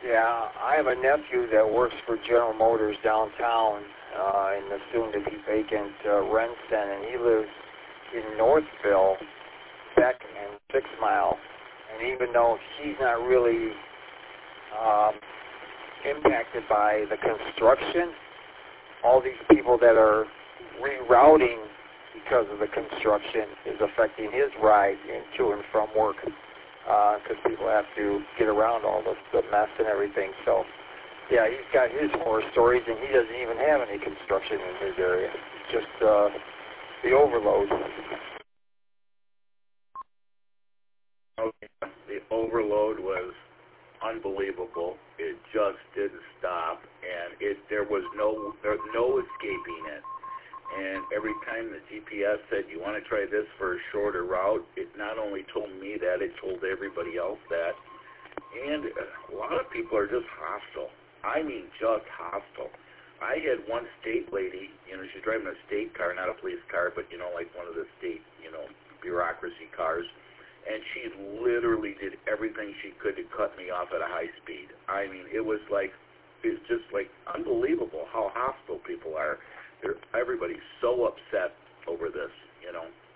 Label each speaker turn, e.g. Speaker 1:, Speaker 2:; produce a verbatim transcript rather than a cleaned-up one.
Speaker 1: Yeah, I have a nephew that works for General Motors downtown uh, in the soon-to-be vacant uh, Renton, and he lives in Northville, Beck, and Six Mile. And even though he's not really um, impacted by the construction, all these people that are rerouting because of the construction is affecting his ride in, to and from work, because uh, people have to get around all the, the mess and everything. So, yeah, he's got his horror stories, and he doesn't even have any construction in his area. It's just uh, the overload.
Speaker 2: Okay. The overload was unbelievable. It just didn't stop, and it there was no there was no escaping it. And every time the G P S said, you want to try this for a shorter route, it not only told me that, it told everybody else that. And a lot of people are just hostile. I mean, just hostile. I had one state lady, you know, she's driving a state car, not a police car, but, you know, like one of the state, you know, bureaucracy cars. And she literally did everything she could to cut me off at a high speed. I mean, it was like, it's just like unbelievable how hostile people are. They're, everybody's so upset over this, you know.